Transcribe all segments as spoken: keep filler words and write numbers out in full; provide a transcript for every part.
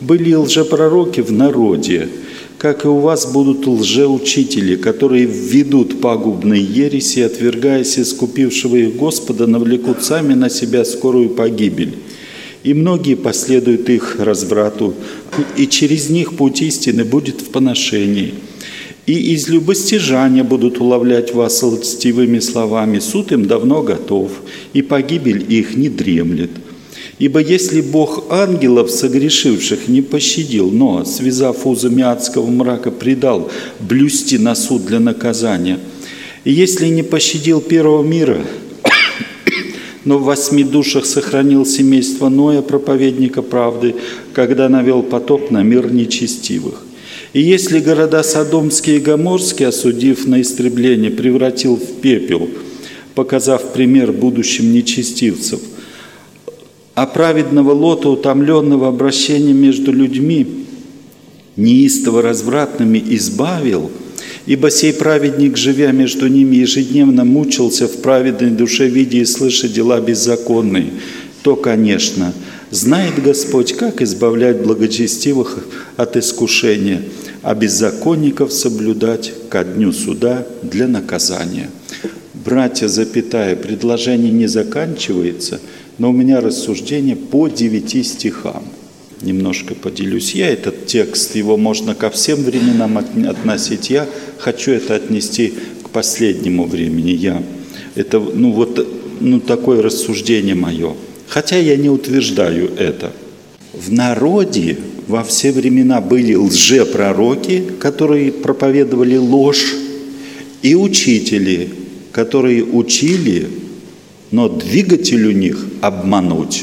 Были лжепророки в народе, как и у вас будут лжеучители, которые введут пагубные ереси, отвергаясь искупившего их Господа, навлекут сами на себя скорую погибель. И многие последуют их разврату, и через них путь истины будет в поношении. И из любостяжания будут уловлять вас льстивыми словами, суд им давно готов, и погибель их не дремлет. Ибо если Бог ангелов, согрешивших, не пощадил, но, связав узами адского мрака, предал блюсти на суд для наказания, и если не пощадил первого мира, но в восьми душах сохранил семейство Ноя, проповедника правды, когда навел потоп на мир нечестивых. И если города Содомские и Гоморские, осудив на истребление, превратил в пепел, показав пример будущим нечестивцев, а праведного Лота, утомленного обращением между людьми, неистово развратными, избавил, ибо сей праведник, живя между ними, ежедневно мучился в праведной душе, видя и слыша дела беззаконные, то, конечно, знает Господь, как избавлять благочестивых от искушения, а беззаконников соблюдать ко дню суда для наказания. Братья, запятая, предложение не заканчивается, но у меня рассуждение по девяти стихам. Немножко поделюсь я. Этот текст, его можно ко всем временам относить. Я хочу это отнести к последнему времени. Я, это, ну вот, ну такое рассуждение мое. Хотя я не утверждаю это. В народе во все времена были лжепророки, которые проповедовали ложь, и учители, которые учили, но двигатель у них обмануть.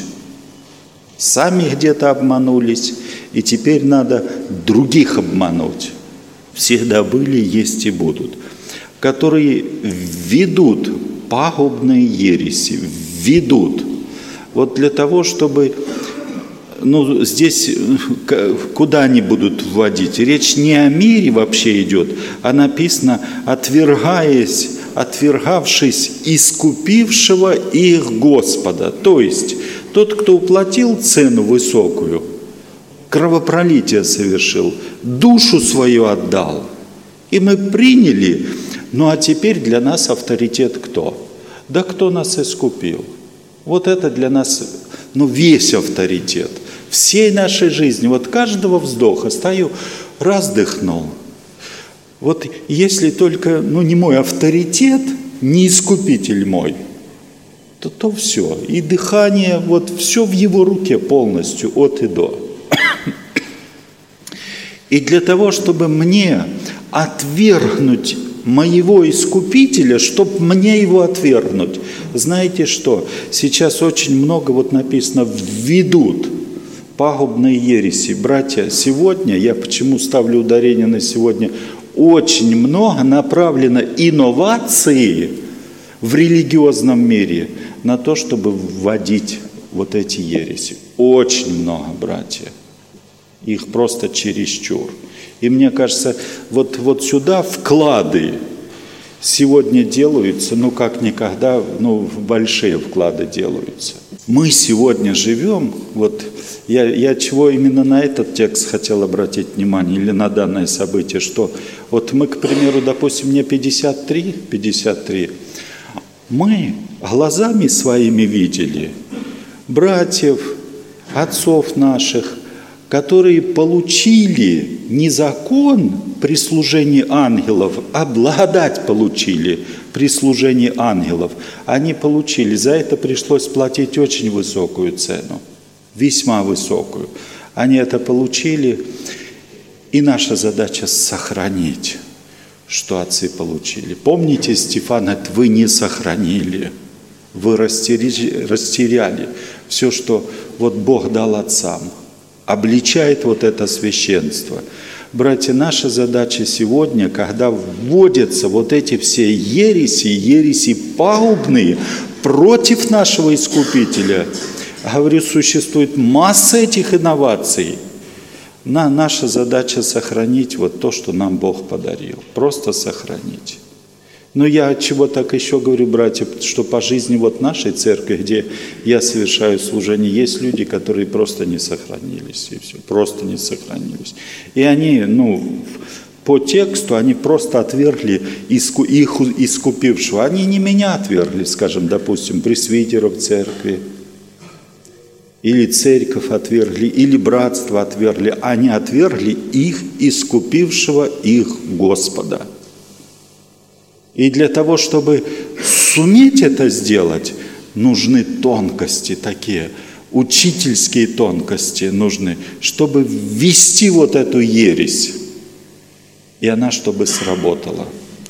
Сами где-то обманулись, и теперь надо других обмануть. Всегда были, есть и будут. Которые ведут пагубные ереси, ведут. Вот для того, чтобы, ну, здесь куда они будут вводить? Речь не о мире вообще идет, а написано, отвергаясь, отвергавшись искупившего их Господа. То есть, тот, кто уплатил цену высокую, кровопролитие совершил, душу свою отдал, и мы приняли, ну а теперь для нас авторитет кто? Да кто нас искупил? Вот это для нас, ну, весь авторитет. Всей нашей жизни, вот каждого вздоха стою, раздохнул. Вот если только, ну, не мой авторитет, не искупитель мой, то, то все. И дыхание, вот все в его руке полностью, от и до. И для того, чтобы мне отвергнуть моего искупителя, чтобы мне его отвергнуть, знаете что? Сейчас очень много, вот написано, введут пагубные ереси. Братья, сегодня, я почему ставлю ударение на сегодня, очень много направлено инновации в религиозном мире на то, чтобы вводить вот эти ереси. Очень много, братья. Их просто чересчур. И мне кажется, вот, вот сюда вклады сегодня делаются, ну как никогда, ну большие вклады делаются. Мы сегодня живем, вот я, я чего именно на этот текст хотел обратить внимание, или на данное событие, что вот мы, к примеру, допустим, мне пятьдесят три, пятьдесят три, мы глазами своими видели братьев, отцов наших, которые получили не закон при служении ангелов, а благодать получили при служении ангелов. Они получили, за это пришлось платить очень высокую цену, весьма высокую. Они это получили, и наша задача сохранить, что отцы получили. Помните, Стефан говорит, вы не сохранили, вы растеряли, растеряли все, что вот Бог дал отцам. Обличает вот это священство. Братья, наша задача сегодня, когда вводятся вот эти все ереси, ереси пагубные против нашего Искупителя, говорю, существует масса этих инноваций. На, наша задача сохранить вот то, что нам Бог подарил. Просто сохранить. Но я от чего так еще говорю, братья, что по жизни вот нашей церкви, где я совершаю служение, есть люди, которые просто не сохранились, и все, просто не сохранились. И они, ну, по тексту, они просто отвергли иску, их искупившего. Они не меня отвергли, скажем, допустим, пресвитеров церкви, или церковь отвергли, или братство отвергли. Они отвергли их искупившего их Господа. И для того, чтобы суметь это сделать, нужны тонкости такие, учительские тонкости нужны, чтобы ввести вот эту ересь, и она чтобы сработала.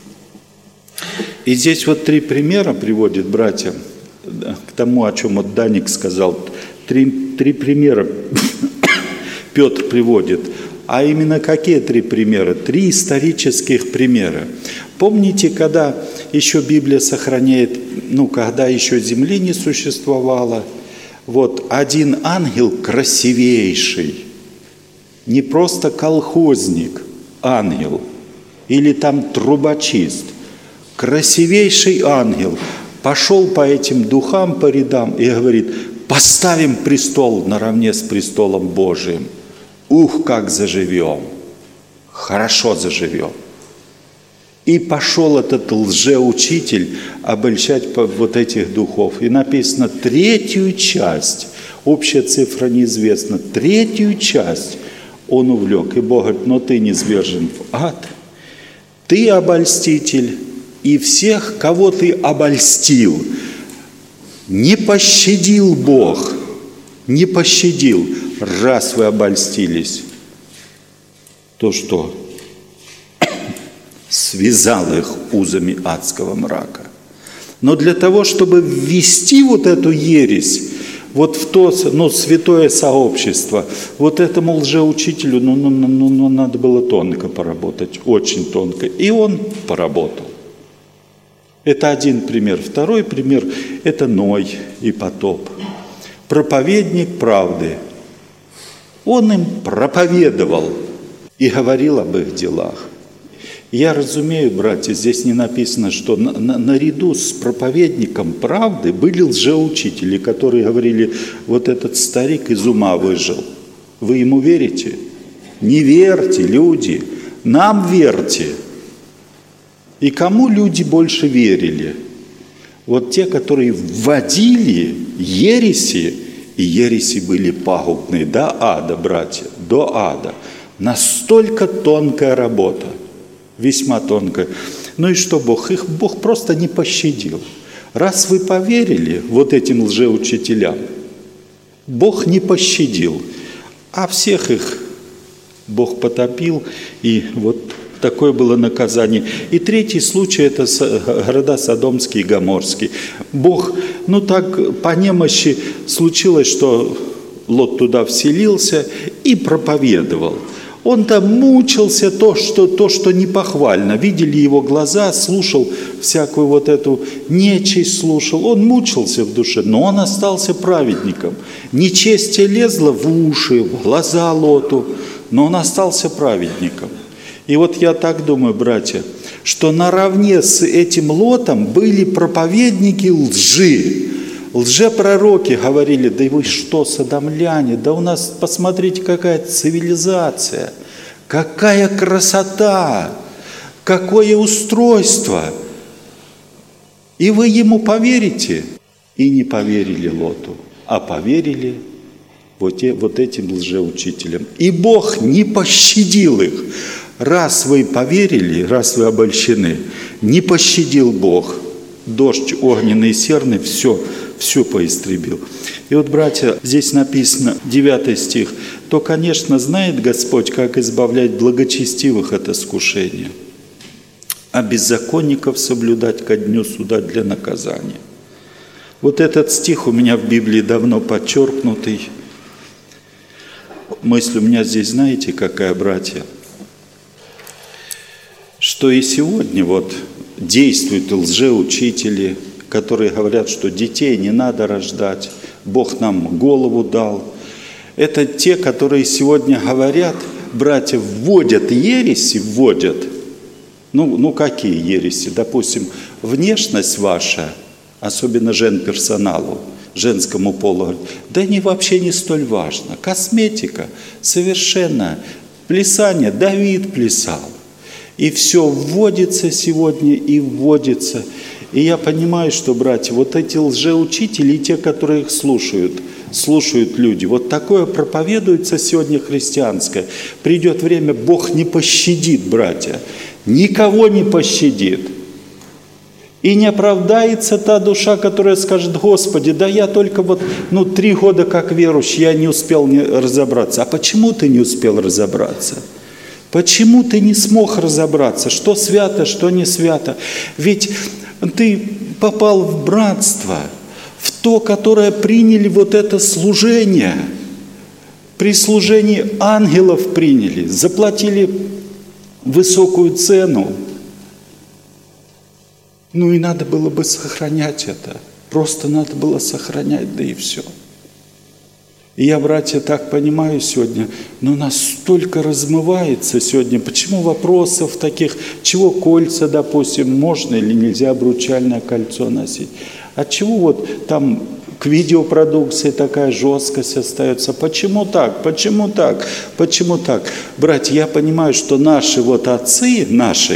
И здесь вот три примера приводит, братья, к тому, о чем вот Даник сказал. Три, три примера Петр приводит. А именно какие три примера? Три исторических примера. Помните, когда еще Библия сохраняет, ну, когда еще земли не существовало, вот один ангел красивейший, не просто колхозник, ангел, или там трубочист, красивейший ангел пошел по этим духам, по рядам и говорит: поставим престол наравне с престолом Божиим. Ух, как заживем! Хорошо заживем. И пошел этот лжеучитель обольщать вот этих духов. И написано, третью часть, общая цифра неизвестна, третью часть он увлек. И Бог говорит: но ты низвержен в ад, ты обольститель, и всех, кого ты обольстил, не пощадил Бог, не пощадил. Раз вы обольстились, то что? Связал их узами адского мрака. Но для того, чтобы ввести вот эту ересь, вот в то, ну, святое сообщество, вот этому лжеучителю, ну, ну, ну, ну, надо было тонко поработать, очень тонко. И он поработал. Это один пример. Второй пример – это Ной и потоп. Проповедник правды. Он им проповедовал и говорил об их делах. Я разумею, братья, здесь не написано, что на, на, наряду с проповедником правды были лжеучители, которые говорили: вот этот старик из ума выжил. Вы ему верите? Не верьте, люди, нам верьте. И кому люди больше верили? Вот те, которые вводили ереси, и ереси были пагубные до ада, братья, до ада. Настолько тонкая работа. Весьма тонкая. Ну и что Бог? Их Бог просто не пощадил. Раз вы поверили вот этим лжеучителям, Бог не пощадил, а всех их Бог потопил, и вот такое было наказание. И третий случай – это города Содомские и Гоморские. Бог, ну так по немощи случилось, что Лот туда вселился и проповедовал. Он там мучился, то что, то, что непохвально. Видели его глаза, слушал всякую вот эту нечисть, слушал. Он мучился в душе, но он остался праведником. Нечестие лезло в уши, в глаза Лоту, но он остался праведником. И вот я так думаю, братья, что наравне с этим Лотом были проповедники лжи. Лжепророки говорили: да вы что, содомляне, да у нас, посмотрите, какая цивилизация, какая красота, какое устройство. И вы ему поверите? И не поверили Лоту, а поверили вот, те, вот этим лжеучителям. И Бог не пощадил их. Раз вы поверили, раз вы обольщены, не пощадил Бог. Дождь огненный и серный, все, все поистребил. И вот, братья, здесь написано, девятый стих, то, конечно, знает Господь, как избавлять благочестивых от искушения, а беззаконников соблюдать ко дню суда для наказания. Вот этот стих у меня в Библии давно подчеркнутый. Мысль у меня здесь, знаете, какая, братья? Что и сегодня вот действуют лжеучители, которые говорят, что детей не надо рождать, Бог нам голову дал. Это те, которые сегодня говорят, братья, вводят ереси, вводят, Ну, ну какие ереси? Допустим, внешность ваша, особенно жен-персоналу, женскому полу, да не вообще не столь важно. Косметика совершенно, плясание, Давид плясал. И все вводится сегодня и вводится. И я понимаю, что, братья, вот эти лжеучители и те, которые их слушают, слушают люди, вот такое проповедуется сегодня христианское. Придет время, Бог не пощадит, братья, никого не пощадит. И не оправдается та душа, которая скажет: Господи, да я только вот, ну, три года как верующий, я не успел не разобраться. А почему ты не успел разобраться? Почему ты не смог разобраться, что свято, что не свято? Ведь ты попал в братство, в то, которое приняли вот это служение. При служении ангелов приняли, заплатили высокую цену. Ну и надо было бы сохранять это. Просто надо было сохранять, да и все. И я, братья, так понимаю сегодня, но настолько размывается сегодня. Почему вопросов таких, чего кольца, допустим, можно или нельзя обручальное кольцо носить? Отчего вот там к видеопродукции такая жесткость остается? Почему так? Почему так? Почему так? Братья, я понимаю, что наши вот отцы, наши,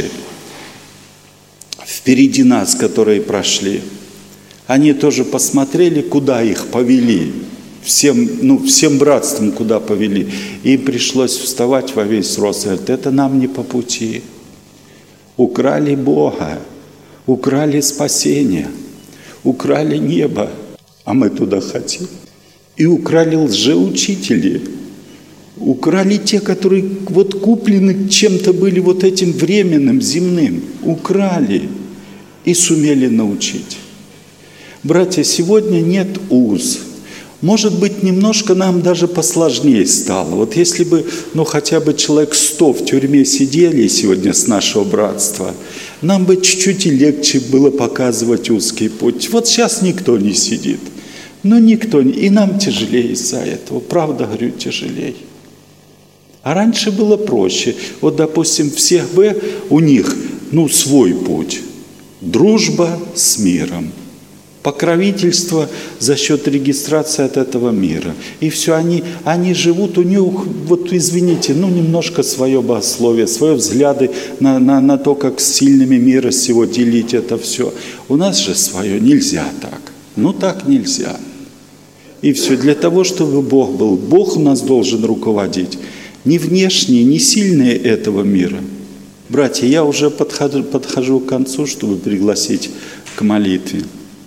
впереди нас, которые прошли, они тоже посмотрели, куда их повели. Всем, ну, всем братством куда повели. И им пришлось вставать во весь рост. Говорят, это нам не по пути. Украли Бога, украли спасение, украли небо, а мы туда хотим. И украли лжеучители, украли те, которые вот куплены чем-то были вот этим временным, земным. Украли и сумели научить. Братья, сегодня нет уз. Может быть, немножко нам даже посложнее стало. Вот если бы, ну, хотя бы человек сто в тюрьме сидели сегодня с нашего братства, нам бы чуть-чуть и легче было показывать узкий путь. Вот сейчас никто не сидит. Ну, никто не... И нам тяжелее из-за этого. Правда, говорю, тяжелее. А раньше было проще. Вот, допустим, всех бы у них, ну, свой путь. Дружба с миром. Покровительство за счет регистрации от этого мира. И все, они, они живут, у них, вот извините, ну немножко свое богословие, свои взгляды на, на, на то, как с сильными мира сего делить это все. У нас же свое нельзя так. Ну так нельзя. И все, для того, чтобы Бог был, Бог у нас должен руководить. Не внешние, не сильные этого мира. Братья, я уже подхожу, подхожу к концу, чтобы пригласить к молитве.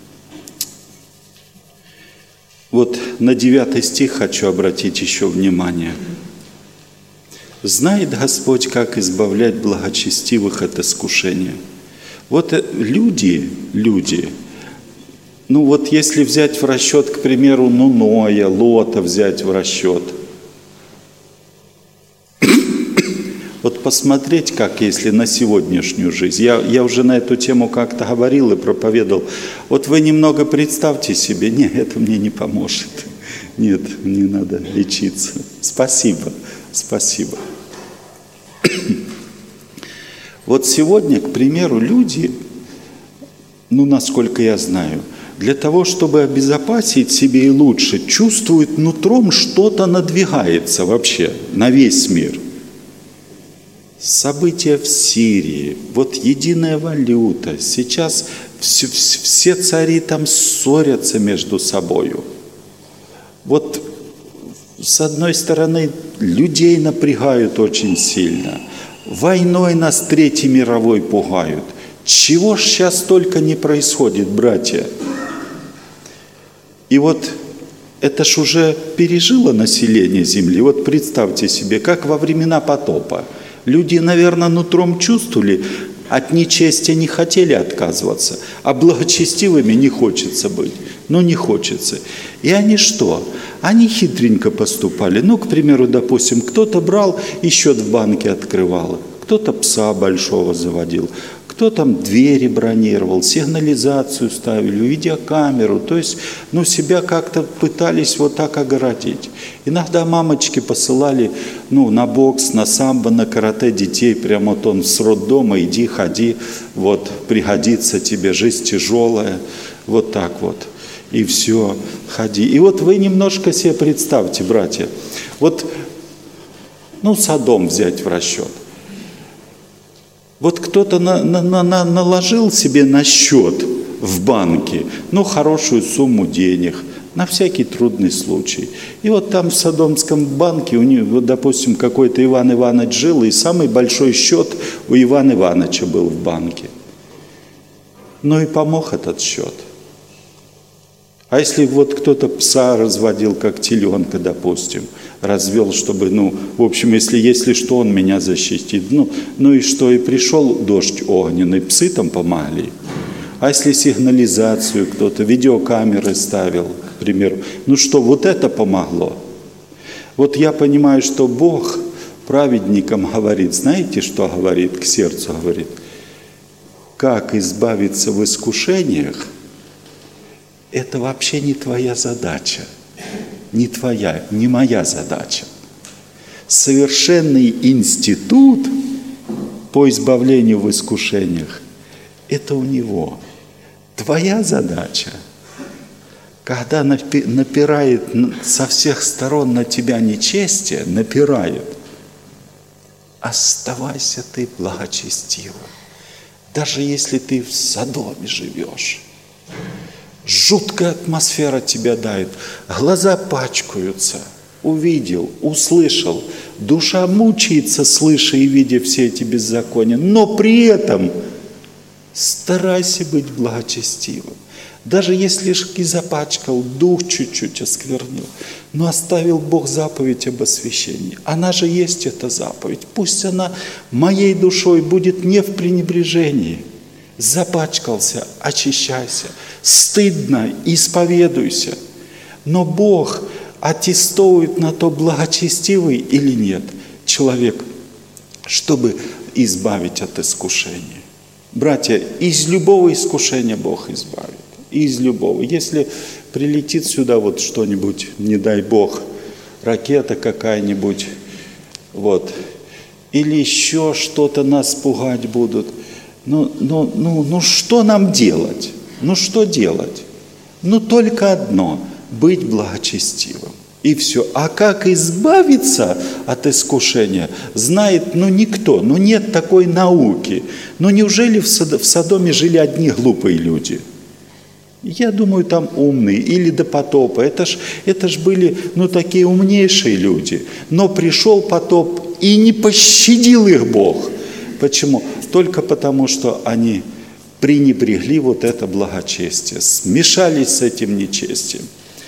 Вот на девятый стих хочу обратить еще внимание. «Знает Господь, как избавлять благочестивых от искушения». Вот люди, люди, ну вот если взять в расчет, к примеру, ну Ноя, Лота взять в расчет, вот посмотреть, как если на сегодняшнюю жизнь. Я, я уже на эту тему как-то говорил и проповедовал. Вот вы немного представьте себе, нет, это мне не поможет. Нет, мне надо лечиться. Спасибо, спасибо. Вот сегодня, к примеру, люди, ну, насколько я знаю, для того, чтобы обезопасить себе и лучше, чувствуют нутром, что-то надвигается вообще на весь мир. События в Сирии, вот единая валюта, сейчас все, все цари там ссорятся между собою. Вот с одной стороны людей напрягают очень сильно, войной нас Третьей мировой пугают. Чего ж сейчас только не происходит, братья? И вот это ж уже пережило население Земли. Вот представьте себе, как во времена потопа. Люди, наверное, нутром чувствовали, от нечестия не хотели отказываться, а благочестивыми не хочется быть. Ну, не хочется. И они что? Они хитренько поступали. Ну, к примеру, допустим, кто-то брал и счет в банке открывал, кто-то пса большого заводил, кто там двери бронировал, сигнализацию ставили, видеокамеру. То есть, ну, себя как-то пытались вот так огородить. Иногда мамочки посылали, ну, на бокс, на самбо, на карате детей. Прямо вот он с роддома, иди, ходи, вот, пригодится тебе, жизнь тяжелая. Вот так вот. И все, ходи. И вот вы немножко себе представьте, братья. Вот, ну, Содом взять в расчет. Вот кто-то на, на, на, наложил себе на счет в банке, ну, хорошую сумму денег, на всякий трудный случай. И вот там в Содомском банке, у него, вот, допустим, какой-то Иван Иванович жил, и самый большой счет у Ивана Ивановича был в банке. Ну и помог этот счет. А если вот кто-то пса разводил, как теленка, допустим, развел, чтобы, ну, в общем, если, если что, он меня защитит. Ну, ну и что, и пришел дождь огненный, псы там помогли. А если сигнализацию кто-то, видеокамеры ставил, к примеру, ну что, вот это помогло. Вот я понимаю, что Бог праведникам говорит, знаете, что говорит, к сердцу говорит? Как избавиться в искушениях, это вообще не твоя задача. Не твоя, не моя задача. Совершенный институт по избавлению в искушениях – это у него. Твоя задача, когда напирает со всех сторон на тебя нечестие, напирает, оставайся ты благочестивым. Даже если ты в Содоме живешь. Жуткая атмосфера тебя давит, глаза пачкаются, увидел, услышал, душа мучается, слыша и видя все эти беззакония, но при этом старайся быть благочестивым. Даже если и запачкал, дух чуть-чуть осквернил, но оставил Бог заповедь об освящении. Она же есть эта заповедь. Пусть она моей душой будет не в пренебрежении. Запачкался, очищайся. Стыдно, исповедуйся. Но Бог аттестует на то, благочестивый или нет человек, чтобы избавить от искушения. Братья, из любого искушения Бог избавит. Из любого. Если прилетит сюда вот что-нибудь, не дай Бог, ракета какая-нибудь, вот, или еще что-то нас пугать будут, ну, ну, ну, ну что нам делать? Ну что делать? Ну только одно – быть благочестивым. И все. А как избавиться от искушения, знает ну никто, ну нет такой науки. Ну неужели в Содоме жили одни глупые люди? Я думаю, там умные, или до потопа. Это ж, это ж были, ну, такие умнейшие люди. Но пришел потоп, и не пощадил их Бог. Почему? Только потому, что они пренебрегли вот это благочестие, смешались с этим нечестием.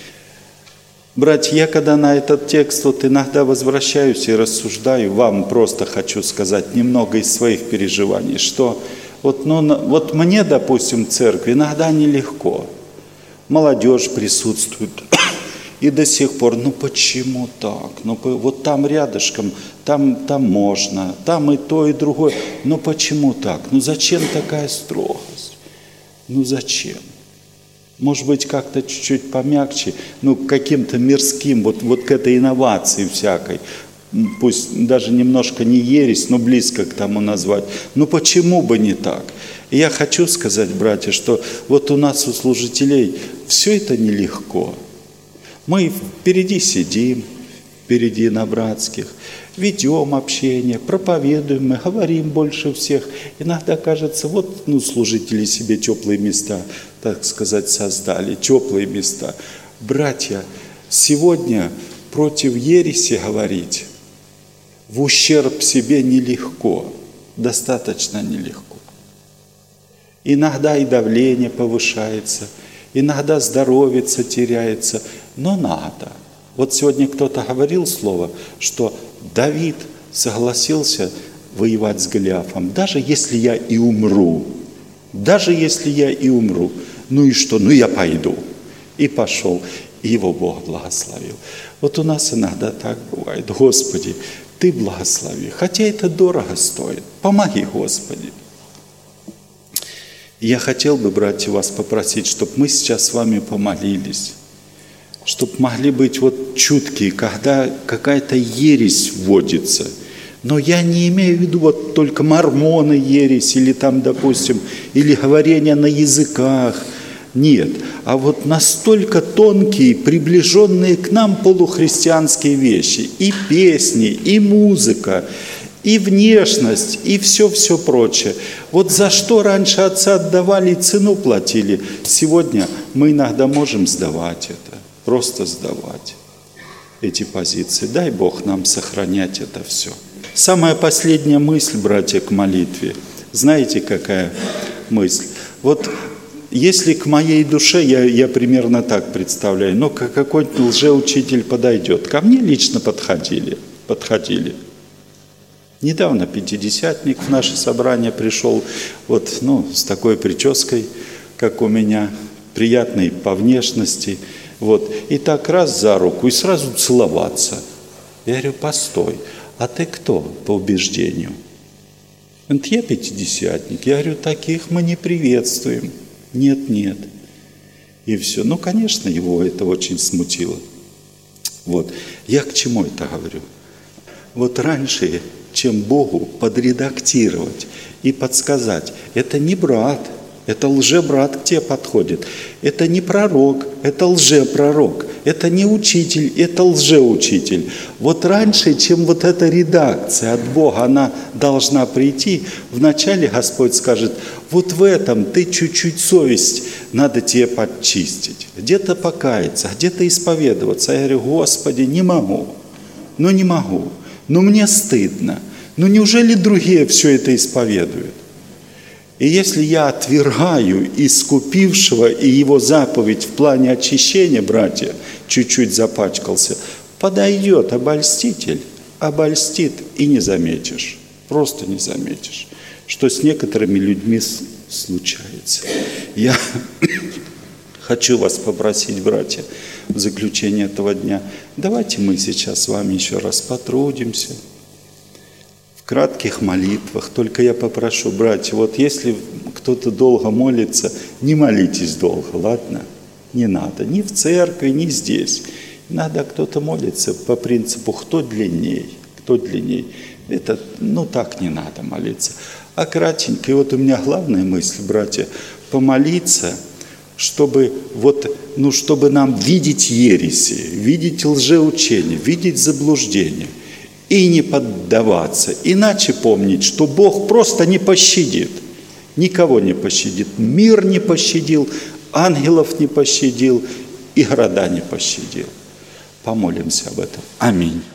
Братья, я когда на этот текст вот иногда возвращаюсь и рассуждаю, вам просто хочу сказать немного из своих переживаний, что вот, ну, вот мне, допустим, в церкви иногда нелегко. Молодежь присутствует. И до сих пор, ну почему так? Ну вот там рядышком, там, там можно, там и то, и другое. Ну почему так? Ну зачем такая строгость? Ну зачем? Может быть, как-то чуть-чуть помягче, ну каким-то мирским, вот, вот к этой инновации всякой. Пусть даже немножко не ересь, но близко к тому назвать. Ну почему бы не так? И я хочу сказать, братья, что вот у нас, у служителей, все это нелегко. Мы впереди сидим, впереди на братских, ведем общение, проповедуем, мы говорим больше всех. Иногда кажется, вот ну, служители себе теплые места, так сказать, создали, теплые места. Братья, сегодня против ереси говорить в ущерб себе нелегко, достаточно нелегко. Иногда и давление повышается, иногда здоровьице теряется, но надо. Вот сегодня кто-то говорил слово, что Давид согласился воевать с Голиафом, даже если я и умру. Даже если я и умру. Ну и что? Ну я пойду. И пошел. И его Бог благословил. Вот у нас иногда так бывает. Господи, Ты благослови. Хотя это дорого стоит. Помоги, Господи. Я хотел бы, братья, вас попросить, чтобы мы сейчас с вами помолились, чтобы могли быть вот чуткие, когда какая-то ересь вводится. Но я не имею в виду вот только мормоны ересь, или там, допустим, или говорение на языках. Нет, а вот настолько тонкие, приближенные к нам полухристианские вещи, и песни, и музыка, и внешность, и все-все прочее. Вот за что раньше отцы отдавали, цену платили, сегодня мы иногда можем сдавать это, просто сдавать эти позиции. Дай Бог нам сохранять это все. Самая последняя мысль, братья, к молитве. Знаете, какая мысль? Вот если к моей душе, я, я примерно так представляю, ну, какой-то лжеучитель подойдет. Ко мне лично подходили, подходили. Недавно пятидесятник в наше собрание пришел, вот, ну, с такой прической, как у меня, приятной по внешности, вот, и так раз за руку, и сразу целоваться. Я говорю, постой, а ты кто по убеждению? Он говорит, я пятидесятник. Я говорю, таких мы не приветствуем. Нет, нет. И все. Ну, конечно, его это очень смутило. Вот. Я к чему это говорю? Вот раньше, чем Богу подредактировать и подсказать, это не брат, это лжебрат к тебе подходит, это не пророк, это лжепророк, это не учитель, это лжеучитель. Вот раньше, чем вот эта редакция от Бога, она должна прийти, вначале Господь скажет, вот в этом ты чуть-чуть совесть, надо тебе подчистить, где-то покаяться, где-то исповедоваться. Я говорю, Господи, не могу, ну не могу, ну мне стыдно, ну неужели другие все это исповедуют? И если я отвергаю искупившего и его заповедь в плане очищения, братья, чуть-чуть запачкался, подойдет обольститель, обольстит и не заметишь, просто не заметишь, что с некоторыми людьми случается. Я хочу вас попросить, братья, в заключение этого дня, давайте мы сейчас с вами еще раз потрудимся, в кратких молитвах. Только я попрошу, братья, вот если кто-то долго молится, не молитесь долго, ладно? Не надо, ни в церкви, ни здесь. Иногда кто-то молится по принципу, кто длинней, кто длинней. Это, ну так не надо молиться. А кратенько, и вот у меня главная мысль, братья, помолиться, чтобы, вот, ну, чтобы нам видеть ереси, видеть лжеучение, видеть заблуждение. И не поддаваться. Иначе помнить, что Бог просто не пощадит. Никого не пощадит. Мир не пощадил, ангелов не пощадил и города не пощадил. Помолимся об этом. Аминь.